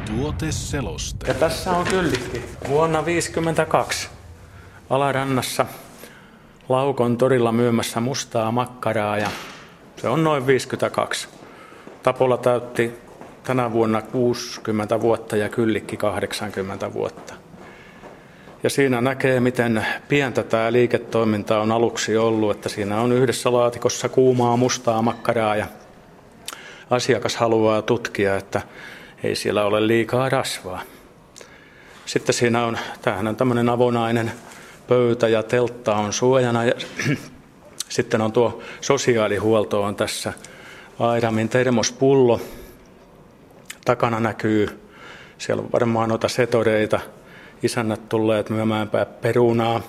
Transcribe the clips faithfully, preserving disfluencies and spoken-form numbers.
Tuoteseloste. Ja tässä on kyllikki vuonna viisikymmentäkaksi Alarannassa Laukon torilla myymässä mustaa makkaraa ja se on noin viisikymmentäkaksi. Tapola täytti tänä vuonna kuusikymmentä vuotta ja kyllikki kahdeksankymmentä vuotta. Ja siinä näkee, miten pientä tämä liiketoiminta on aluksi ollut, että siinä on yhdessä laatikossa kuumaa mustaa makkaraa ja asiakas haluaa tutkia, että ei siellä ole liikaa rasvaa. Sitten siinä on, tämähän on tämmöinen avonainen pöytä ja teltta on suojana ja sitten on tuo sosiaalihuolto on tässä. Airamin termospullo. Takana näkyy, siellä on varmaan noita setoreita. Isännät tulleet myymään perunaa.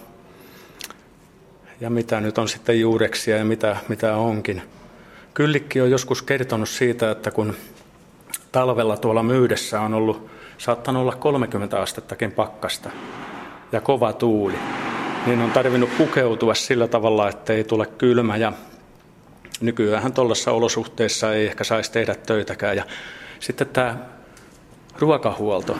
Ja mitä nyt on sitten juureksia ja mitä, mitä onkin. Kyllikki on joskus kertonut siitä, että kun talvella tuolla myydessä on ollut, saattanut olla kolmekymmentä astettakin pakkasta ja kova tuuli, niin on tarvinnut pukeutua sillä tavalla, että ei tule kylmä. Ja nykyäänhän tuollaisissa olosuhteissa ei ehkä saisi tehdä töitäkään. Ja sitten tämä ruokahuolto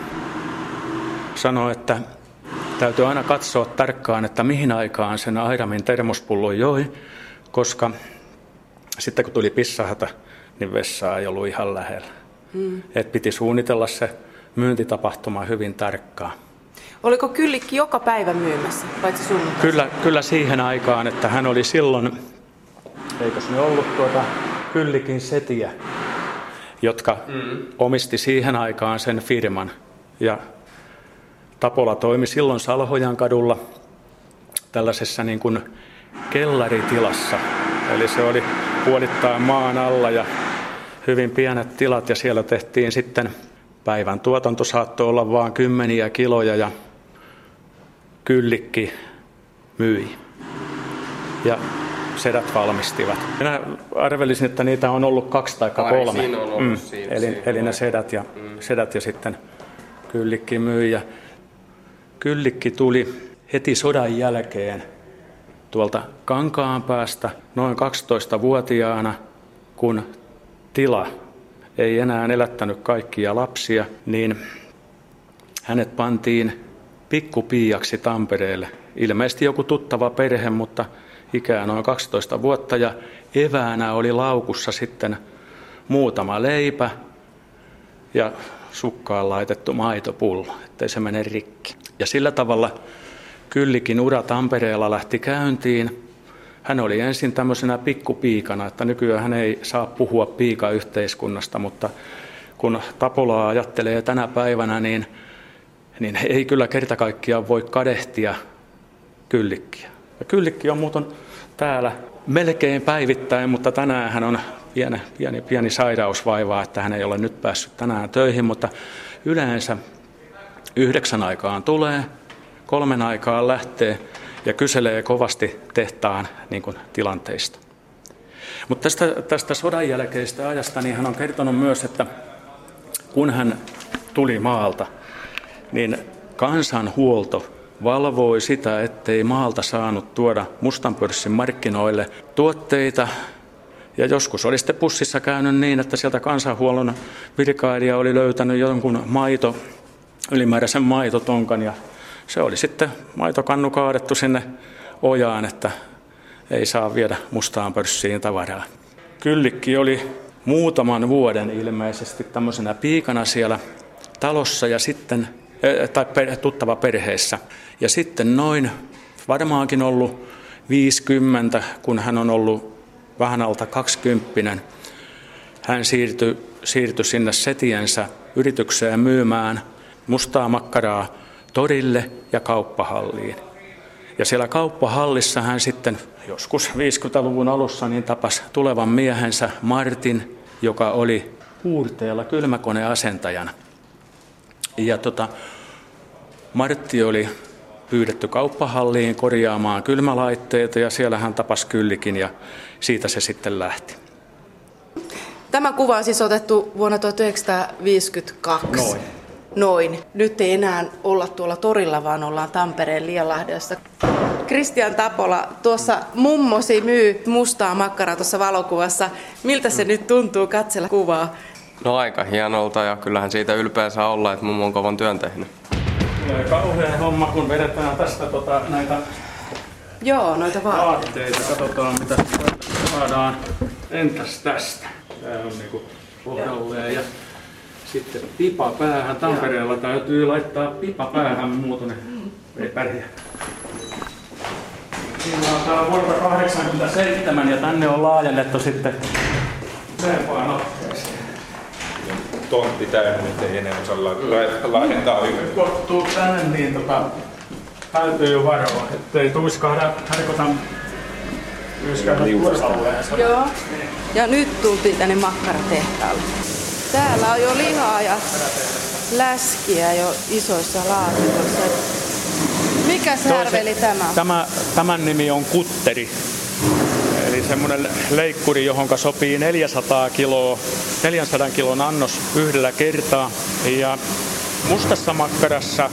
sanoo, että täytyy aina katsoa tarkkaan, että mihin aikaan sen Airamin termospullon joi, koska sitten kun tuli pissahätä, niin vessaa ei ollut ihan lähellä. Hmm. Et piti suunnitella se myyntitapahtuma hyvin tarkkaan. Oliko kyllikki joka päivä myymässä, paitsi sunnuntaina? Kyllä, kyllä siihen aikaan, että hän oli silloin, eikös ne ollut tuota kyllikin setiä, jotka mm. omisti siihen aikaan sen firman. Ja Tapola toimi silloin Salhojan kadulla tällaisessa niin kuin kellaritilassa. Eli se oli puolittain maan alla ja hyvin pienet tilat ja siellä tehtiin sitten päivän tuotanto saattoi olla vain kymmeniä kiloja ja kyllikki myi. Ja sedät valmistivat. Minä arvelisin, että niitä on ollut kaksi tai kolme. Siinä on ollut mm. siinä, eli, siinä eli ne sedät ja, mm. sedät ja sitten kyllikki myi. Ja kyllikki tuli heti sodan jälkeen tuolta Kankaanpäästä noin kaksitoistavuotiaana, kun tila ei enää elättänyt kaikkia lapsia, niin hänet pantiin pikkupiiaksi Tampereelle. Ilmeisesti joku tuttava perhe, mutta ikää noin kaksitoista vuotta ja eväänä oli laukussa sitten muutama leipä ja sukkaan laitettu maitopullo, ettei se mene rikki. Ja sillä tavalla kyllikin ura Tampereella lähti käyntiin. Hän oli ensin tämmöisenä pikkupiikana, että nykyään hän ei saa puhua piikayhteiskunnasta, mutta kun Tapolaa ajattelee tänä päivänä, niin, niin ei kyllä kerta kaikkiaan voi kadehtia kyllikkiä. Ja kyllikki on muuten täällä melkein päivittäin, mutta tänään hän on pieni, pieni, pieni sairausvaiva, että hän ei ole nyt päässyt tänään töihin, mutta yleensä yhdeksän aikaan tulee, kolmen aikaan lähtee ja kyselee kovasti tehtaan niin kuin, tilanteista. Mutta tästä, tästä sodan jälkeistä ajasta niin hän on kertonut myös, että kun hän tuli maalta, niin kansanhuolto valvoi sitä, ettei maalta saanut tuoda mustan pörssin markkinoille tuotteita. Ja joskus oli sitten pussissa käynyt niin, että sieltä kansanhuollon virkailija oli löytänyt jonkun maito, ylimääräisen maitotonkan ja se oli sitten maitokannu kaadettu sinne ojaan, että ei saa viedä mustaan pörssiin tavaraa. Kyllikki oli muutaman vuoden ilmeisesti tämmöisenä piikana siellä talossa ja sitten, tai tuttava perheessä. Ja sitten noin varmaankin ollut viisikymmentä, kun hän on ollut vähän alta kaksikymppinen. Hän siirtyi, siirtyi sinne setiensä yritykseen myymään mustaa makkaraa torille ja kauppahalliin. Ja siellä kauppahallissa hän sitten joskus viisikymmentäluvun alussa niin tapasi tulevan miehensä Martin, joka oli Uurteella kylmäkoneasentajana. Ja tota, Martti oli pyydetty kauppahalliin korjaamaan kylmälaitteita ja siellä hän tapasi kyllikin ja siitä se sitten lähti. Tämä kuva on siis otettu vuonna tuhatyhdeksänsataaviisikymmentäkaksi. Noin. Noin. Nyt ei enää olla tuolla torilla, vaan ollaan Tampereen Lianlahdessa. Kristian Tapola, tuossa mummosi myy mustaa makkaraa tuossa valokuvassa. Miltä se mm. nyt tuntuu katsella kuvaa? No aika hienolta ja kyllähän siitä ylpeä saa olla, että mummo on kovan työn tehnyt. Tulee kauhea homma, kun vedetään tästä tota, näitä Joo, noita vaatteita. Katsotaan mitä saadaan. Entäs tästä? Tää on niinku kohdalleen ja sitten pipa päähän. Tampereella täytyy laittaa pipa päähän, muuten ei pärjää. Siinä on tää vuodelta kahdeksankymmentäseitsemän ja tänne on laajennettu sitten Veepaan otteeseen. Tontti täynnä, nyt ei enää osaa laajentaa yhden. Kun tuu tänne, niin tota, täytyy jo varoa, ettei tuiskahda härkotan yskähdä turvalleen. Joo. Ja nyt tultiin tänne makkaratehtaalle. Täällä on jo lihaa ja läskiä jo isoissa laatikoissa. Mikä härveli tämä? tämä? Tämän nimi on kutteri. Eli semmoinen leikkuri, johon sopii neljäsataa kiloa, neljänsadan kilon annos yhdellä kertaa. Ja mustassa makkarassa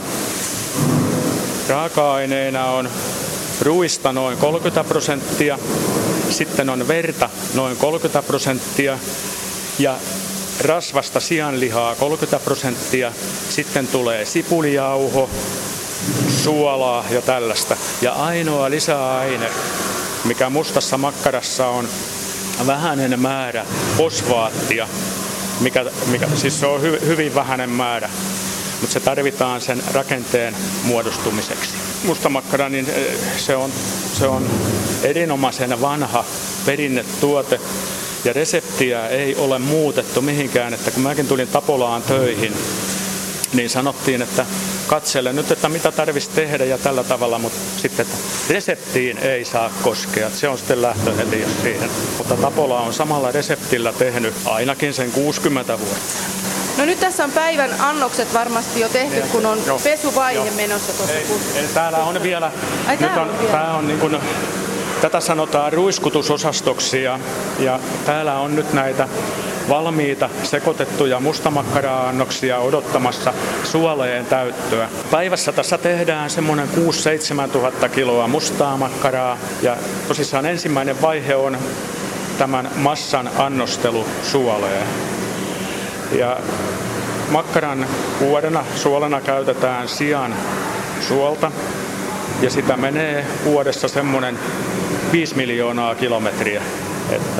raaka-aineena on ruista noin kolmekymmentä prosenttia, sitten on verta noin kolmekymmentä prosenttia ja rasvasta sianlihaa kolmekymmentä prosenttia, sitten tulee sipulijauho, suolaa ja tällaista. Ja ainoa lisäaine, mikä mustassa makkarassa on vähäinen määrä fosfaattia, mikä, mikä siis se on hy, hyvin vähäinen määrä, mutta se tarvitaan sen rakenteen muodostumiseksi. Mustamakkara, niin se on, se on erinomaisen vanha perinnetuote ja reseptiä ei ole muutettu mihinkään, että kun mäkin tulin Tapolaan töihin, niin sanottiin, että katsele nyt, että mitä tarvitsisi tehdä ja tällä tavalla, mutta sitten että reseptiin ei saa koskea. Se on sitten lähtö heti siihen. Mutta Tapola on samalla reseptillä tehnyt ainakin sen kuusikymmentä vuotta. No nyt tässä on päivän annokset varmasti jo tehty, ja, kun on jo, pesuvaihe jo. menossa tuossa. Ei, täällä on vielä, Ai, nyt on, on vielä. Tää on niin kuin, tätä sanotaan ruiskutusosastoksi ja, ja täällä on nyt näitä valmiita sekoitettuja mustamakkara-annoksia odottamassa suoleen täyttöä. Päivässä tässä tehdään semmoinen kuusi seitsemän tuhatta kiloa mustaa makkaraa ja tosissaan ensimmäinen vaihe on tämän massan annostelu suoleen. Ja makkaran kuorena, suolena käytetään sian suolta ja sitä menee vuodessa semmoinen viisi miljoonaa kilometriä. Että,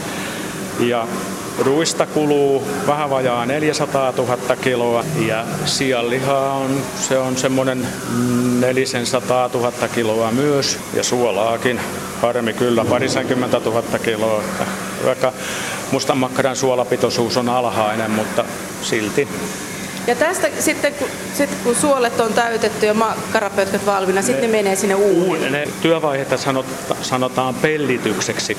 ja ruista kuluu vähän vajaa neljäsataatuhatta kiloa ja sianlihaa on, se on semmoinen neljäsataatuhatta kiloa myös ja suolaakin harmi kyllä parisenkymmentä tuhatta kiloa. Vaikka mustan makkaran suolapitoisuus on alhainen, mutta silti. Ja tästä sitten kun, sit, kun suolet on täytetty ja makkarapötkät valmiina, sitten ne menee sinne uuniin. Ne työvaiheita sanotaan pellitykseksi.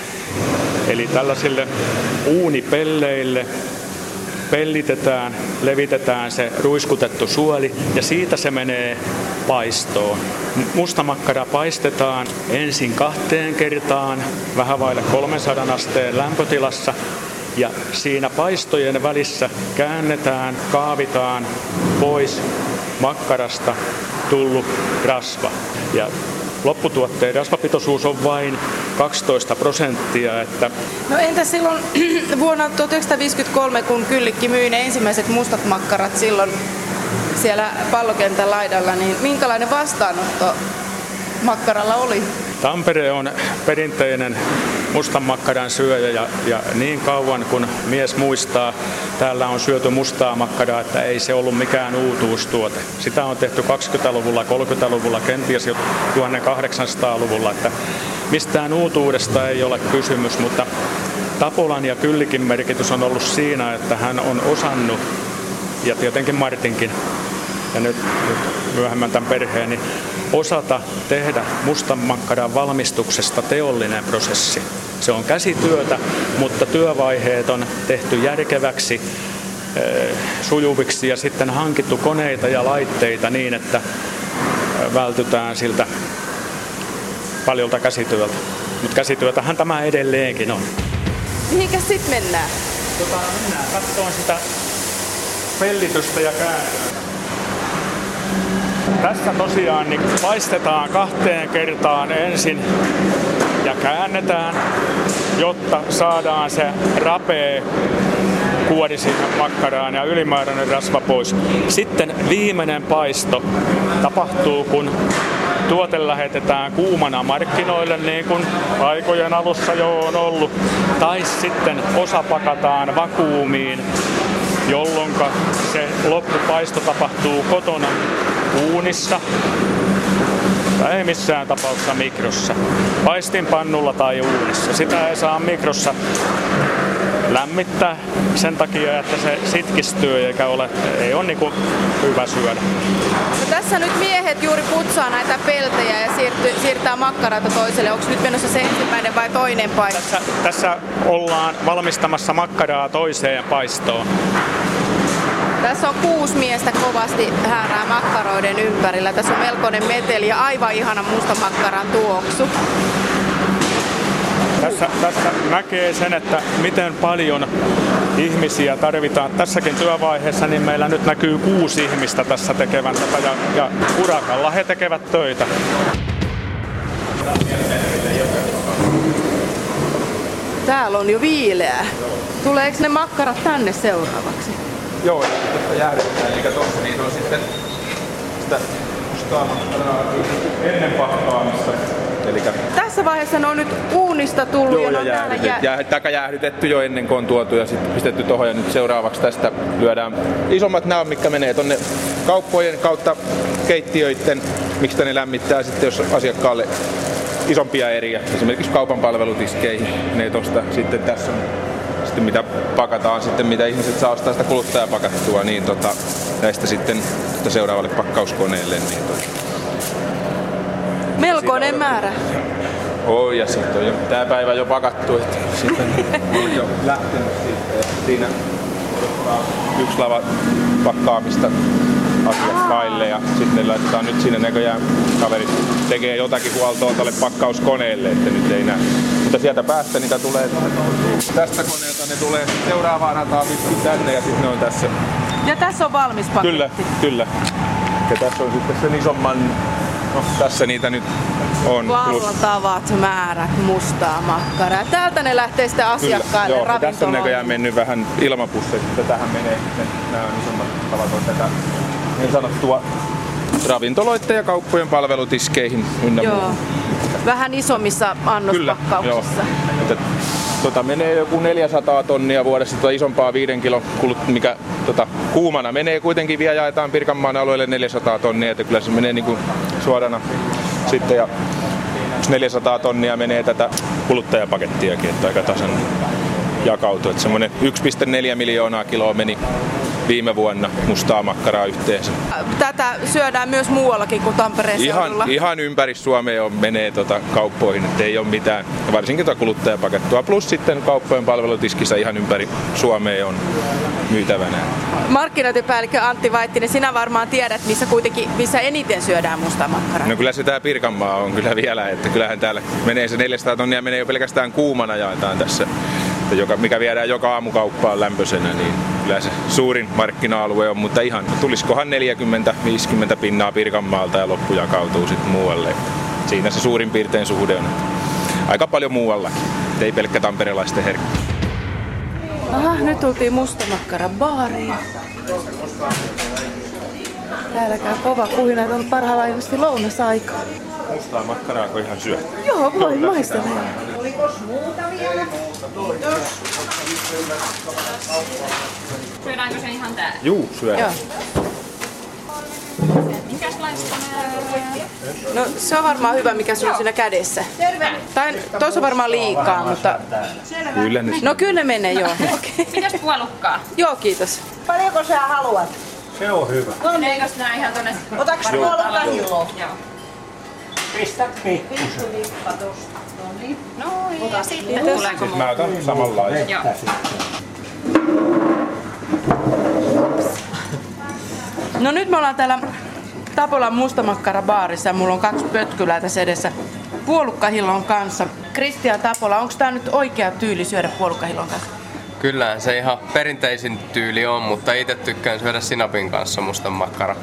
Eli tällaisille uunipelleille pellitetään, levitetään se ruiskutettu suoli ja siitä se menee paistoon. Mustamakkara paistetaan ensin kahteen kertaan vähän vaille kolmensadan asteen lämpötilassa ja siinä paistojen välissä käännetään, kaavitaan pois makkarasta tullut rasva. Ja lopputuotteen rasvapitoisuus on vain kaksitoista prosenttia. Että no entä silloin vuonna tuhatyhdeksänsataaviisikymmentäkolme, kun Kyllikki myi ne ensimmäiset mustat makkarat silloin siellä pallokentän laidalla, niin minkälainen vastaanotto makkaralla oli? Tampere on perinteinen mustan makkaran syöjä ja, ja niin kauan kun mies muistaa, täällä on syöty mustaa makkaraa, että ei se ollut mikään uutuustuote. Sitä on tehty kaksikymmentäluvulla, kolmekymmentäluvulla, kenties jo tuhatkahdeksansataaluvulla, että mistään uutuudesta ei ole kysymys, mutta Tapolan ja Kyllikin merkitys on ollut siinä, että hän on osannut, ja tietenkin Martinkin, ja nyt, nyt myöhemmän tämän perheen, niin osata tehdä mustan makkaran valmistuksesta teollinen prosessi. Se on käsityötä, mutta työvaiheet on tehty järkeväksi, sujuviksi ja sitten hankittu koneita ja laitteita niin, että vältytään siltä paljolta käsityöltä. Mutta käsityötähän tämä edelleenkin on. Mihinkä sitten mennään? Tota, mennään katsomaan sitä pellitystä ja kääntöä. Tässä tosiaan niin paistetaan kahteen kertaan ensin ja käännetään, jotta saadaan se rapea kuori siihen makkaraan ja ylimääräinen rasva pois. Sitten viimeinen paisto tapahtuu, kun tuote lähetetään kuumana markkinoille, niin kuin aikojen alussa jo on ollut. Tai sitten osa pakataan vakuumiin, jolloin se loppupaisto tapahtuu kotona uunissa. Tai ei missään tapauksessa mikrossa. Paistinpannulla tai uunissa. Sitä ei saa mikrossa lämmittää sen takia, että se sitkistyy eikä ole, ei ole niin kuin hyvä syödä. No tässä nyt miehet juuri putsaa näitä peltejä ja siirty, siirtää makkaraa toiselle. Onko nyt menossa se ensimmäinen vai toinen paisto? Tässä, tässä ollaan valmistamassa makkaraa toiseen paistoon. Tässä on kuusi miestä kovasti häärää makkaroiden ympärillä. Tässä on melkoinen meteli ja aivan ihana musta makkaran tuoksu. Tässä, tässä näkee sen, että miten paljon ihmisiä tarvitaan. Tässäkin työvaiheessa niin meillä nyt näkyy kuusi ihmistä tässä tekevän tätä ja, ja urakalla he tekevät töitä. Täällä on jo viileää. Tuleeko ne makkarat tänne seuraavaksi? Joo, ja sitten jäädytetään, eli tuossa niitä on sitten sitä mustaa makkaraa ennen pakkaamista. Elikkä tässä vaiheessa ne on nyt uunista tullut. joo, ja ja jäähdytetty, jää... jää, taka jäähdytetty jo ennen kuin on tuotu ja sitten pistetty tuohon. Ja nyt seuraavaksi tästä lyödään isommat nämä, mitkä menee tonne kauppojen kautta keittiöiden, miksi ne lämmittää sitten, jos asiakkaalle isompia eriä, esimerkiksi kaupan palvelutiskeihin, ne tosta sitten tässä on sitten mitä pakataan sitten, mitä ihmiset saa ostaa sitä kuluttajapakattua, niin tota, näistä sitten tota seuraavalle pakkauskoneelle. Niin tota. Melkoinen määrä. Oi, ja sitten on jo tää päivä jo pakattu, että sitten on jo lähtenyt siitä. Ja siinä yksi lava pakkaamista asiakkaille ja sitten laitetaan nyt siinä näköjään kaverit tekee jotakin huoltoa tälle pakkauskoneelle, että nyt ei näe. Mutta sieltä päästä niitä tulee tästä koneelta, ne tulee seuraavaan rataan pitkin tänne ja sitten ne on tässä. Ja tässä on valmis paketti. Kyllä, kyllä. Ja tässä on sitten sen isomman, no tässä niitä nyt on. Valtavat määrät mustaa makkaraa. Täältä ne lähtee sitten asiakkaille ravintoloihin. Joo, tässä on näköjään mennyt vähän ilmapusseja, että tähän menee sitten nämä isommat tavat on tätä niin sanottua ravintoloiden ja kauppojen palvelutiskeihin ynnä joo. Vähän isommissa annospakkauksissa. Kyllä, tota, menee joku neljäsataa tonnia vuodessa tota isompaa viiden kilon kulut, mikä tota, kuumana menee kuitenkin vielä jaetaan Pirkanmaan alueelle neljäsataa tonnia, että kyllä se menee niinku suorana sitten ja neljäsataa tonnia menee tätä kuluttajapakettiakin, että aika tasan jakautuu, että semmoinen yksi pilkku neljä miljoonaa kiloa meni viime vuonna mustaa makkaraa yhteensä. Tätä syödään myös muuallakin kuin Tampereen ihan, seudulla. Ihan ympäri Suomea on, menee tota kauppoihin, että ei ole mitään, varsinkin tuota kuluttajapakettua. Plus sitten kauppojen palvelutiskissä ihan ympäri Suomea on myytävänä. Markkinointipäällikkö Antti Vaittinen, sinä varmaan tiedät, missä kuitenkin missä eniten syödään mustaa makkaraa. No kyllä se tää Pirkanmaa on kyllä vielä, että kyllähän täällä menee se neljäsataa tonnia menee jo pelkästään kuumana jaetaan tässä. Joka, mikä viedään joka aamu kauppaan lämpöisenä, niin kyllä se suurin markkina-alue on, mutta ihan tulisikohan neljäkymmentä viisikymmentä pinnaa Pirkanmaalta ja loppu jakautuu sitten muualle. Siinä se suurin piirtein suhde on. Aika paljon muuallakin, ei pelkkä tamperelaisten herkku. Aha, nyt tultiin mustamakkara baariin. Täällä käy kova kuhina, että on parhaillaan ilmeisesti lounasaikaa. Mustaa makkaraa, kun ihan syö? Joo, voi maistella. Olikos muuta vielä? Syödäänkö se ihan täällä? Juu, syödään. Joo. Minkälaista? No se on varmaan hyvä, mikä sulla on siinä kädessä. Terve. Tai tuossa on varmaan liikaa, mutta... Kyllä ne. No kyllä ne menee, joo. Okay. Mitäs puolukkaa? Joo, kiitos. Paljonko sä haluat? Se on hyvä. Eikös nää ihan tonne... Otaks puolukka hilloa? Joo. Pistä pikkusen. No ja sitten tuleeko Mä otan samanlaisen. Joo. No nyt me ollaan täällä Tapolan mustamakkarabaarissa ja mulla on kaksi pötkylää tässä edessä puolukkahillon kanssa. Kristian Tapola, onko tää nyt oikea tyyli syödä puolukkahillon kanssa? Kyllähän se ihan perinteisin tyyli on, mutta itse tykkään syödä sinapin kanssa mustan makkara.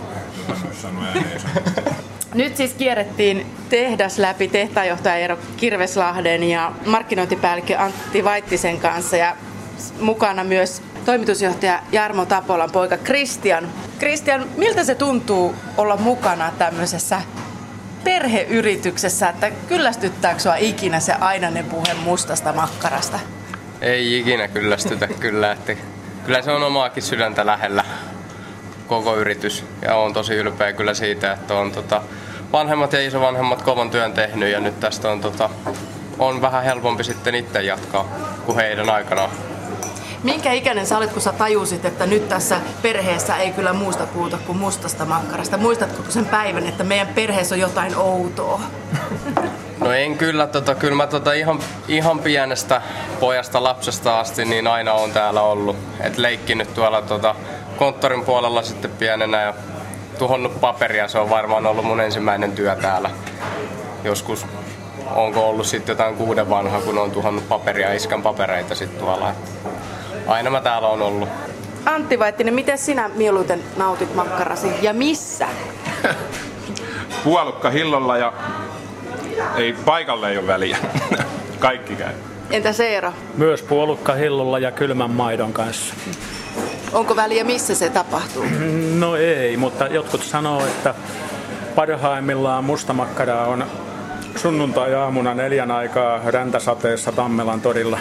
Nyt siis kierrettiin tehdas läpi tehtaanjohtaja Eero Kirveslahden ja markkinointipäällikkö Antti Vaittisen kanssa ja mukana myös toimitusjohtaja Jarmo Tapolan poika Kristian. Kristian, miltä se tuntuu olla mukana tämmöisessä perheyrityksessä, että kyllästyttääkö sua ikinä se ainainen puhe mustasta makkarasta? Ei ikinä kyllästytä kyllä, että kyllä se on omaakin sydäntä lähellä koko yritys ja on tosi ylpeä kyllä siitä, että on tota, vanhemmat ja isovanhemmat kovan työn tehnyt ja nyt tästä on, tota, on vähän helpompi sitten itse jatkaa kuin heidän aikanaan. Minkä ikäinen sä olet, kun sä tajusit, että nyt tässä perheessä ei kyllä muusta puhuta kuin mustasta makkarasta? Muistatko sen päivän, että meidän perheessä on jotain outoa? No en kyllä, tota, kyllä mä tota ihan, ihan pienestä pojasta lapsesta asti niin aina on täällä ollut. Et leikkinyt tuolla tota, konttorin puolella sitten pienenä ja tuhonnut paperia. Se on varmaan ollut mun ensimmäinen työ täällä. Joskus onko ollut sitten jotain kuuden vanha, kun on tuhonnut paperia, iskän papereita sitten tuolla. Aina mä täällä on ollut. Antti Vaittinen, miten sinä mieluiten nautit makkarasi ja missä? Puolukka hillolla ja ei paikalle ei ole väliä. Kaikki käy. Entä Seero? Myös puolukka hillolla ja kylmän maidon kanssa. Onko väliä, missä se tapahtuu? No ei, mutta jotkut sanoo, että parhaimmillaan mustamakkara on sunnuntai-aamuna neljän aikaa räntäsateessa Tammelan torilla.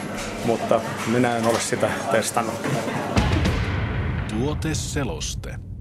Mutta minä en ole sitä testannut. Tuoteseloste.